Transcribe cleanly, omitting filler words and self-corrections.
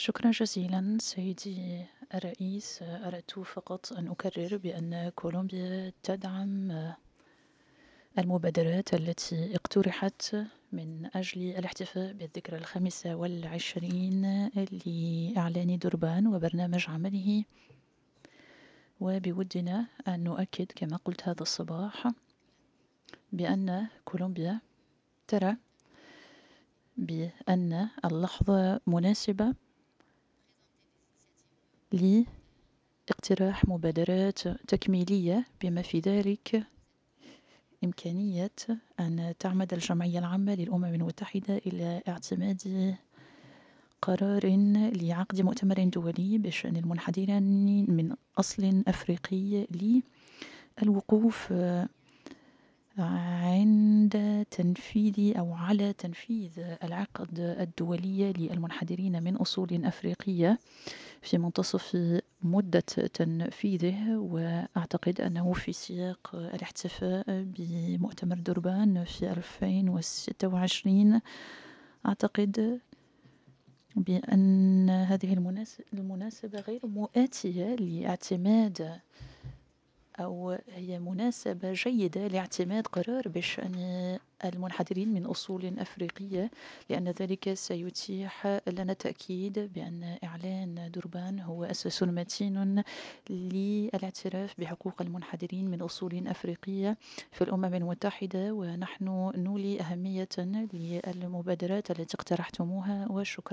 شكرا جزيلا سيدي الرئيس. أردت فقط أن أكرر بأن كولومبيا تدعم المبادرات التي اقترحت من أجل الاحتفاء بالذكرى 25 لإعلان دربان وبرنامج عمله. وبودنا أن نؤكد كما قلت هذا الصباح بأن كولومبيا ترى بأن اللحظة مناسبة لاقتراح مبادرات تكميلية، بما في ذلك إمكانية أن تعمد الجمعية العامة للأمم المتحدة إلى اعتماد قرار لعقد مؤتمر دولي بشأن المنحدرين من أصل أفريقي للوقوف عند تنفيذ أو على تنفيذ العقد الدولي للمنحدرين من أصول أفريقية في منتصف مدة تنفيذه. وأعتقد أنه في سياق الاحتفاء بمؤتمر دربان في 2026، أعتقد بأن هذه المناسبة غير مؤاتية لاعتماد، أو هي مناسبة جيدة لاعتماد قرار بشأن المنحدرين من أصول أفريقية، لأن ذلك سيتيح لنا التأكيد بأن إعلان دربان هو أساس متين للاعتراف بحقوق المنحدرين من أصول أفريقية في الأمم المتحدة. ونحن نولي أهمية للمبادرات التي اقترحتموها، وشكرا.